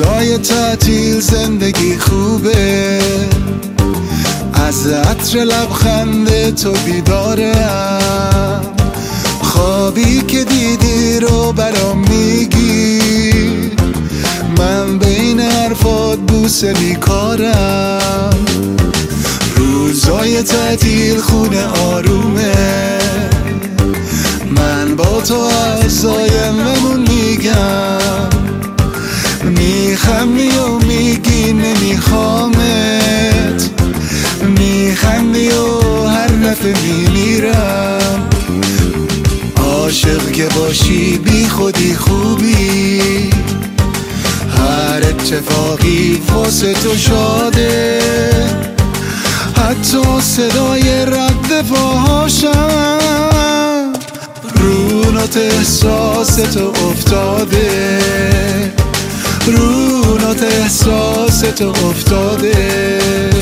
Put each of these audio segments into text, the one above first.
روزای تعطیل زندگی خوبه، از عطر لبخند تو بیدارم. خوابی که دیدی رو برام میگی، من بین حرفات بوسه بیکارم. روزای تعطیل خونه آرومه، من با تو از آینده‌مون میگم. میخندی و میگی نمیخوامت، میخندی و هر دفعه میمیرم. عاشق که باشی بی خودی خوبی، هر اتفاقی واسه تو شاده، حتی صدای رد پاهاشم رو نوت احساس تو افتاده، رو نوت احساس تو افتاده.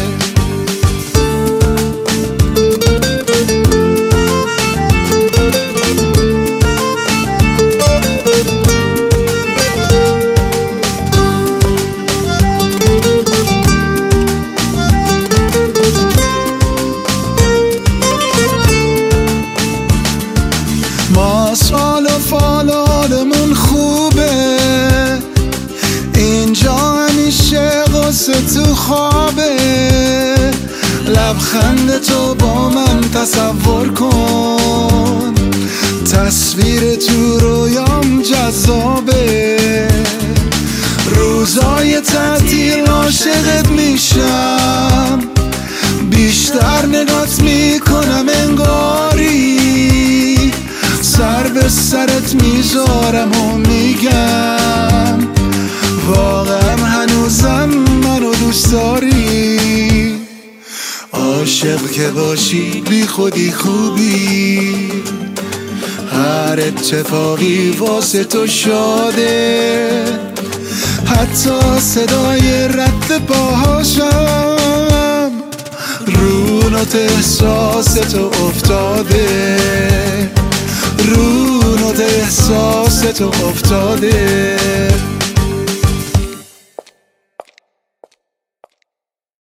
ما سال و فال حالمون خوبه، اینجا همیشه غصه تو خوابه. لبخند تو با من تصور کن، تصویر تو رویام جذابه. روزای تعطیل عاشقت میشم، بیشتر نگات میکنم انگاری. سر به سرت میذارم و میگم واقعا هنوزم منو دوست داری. عاشق که باشی بی خودی خوبی، هر اتفاقی واسه تو شاده، حتی صدای رد پاهاشم رو نوت احساس تو افتاده، رو نوت احساس تو افتاده.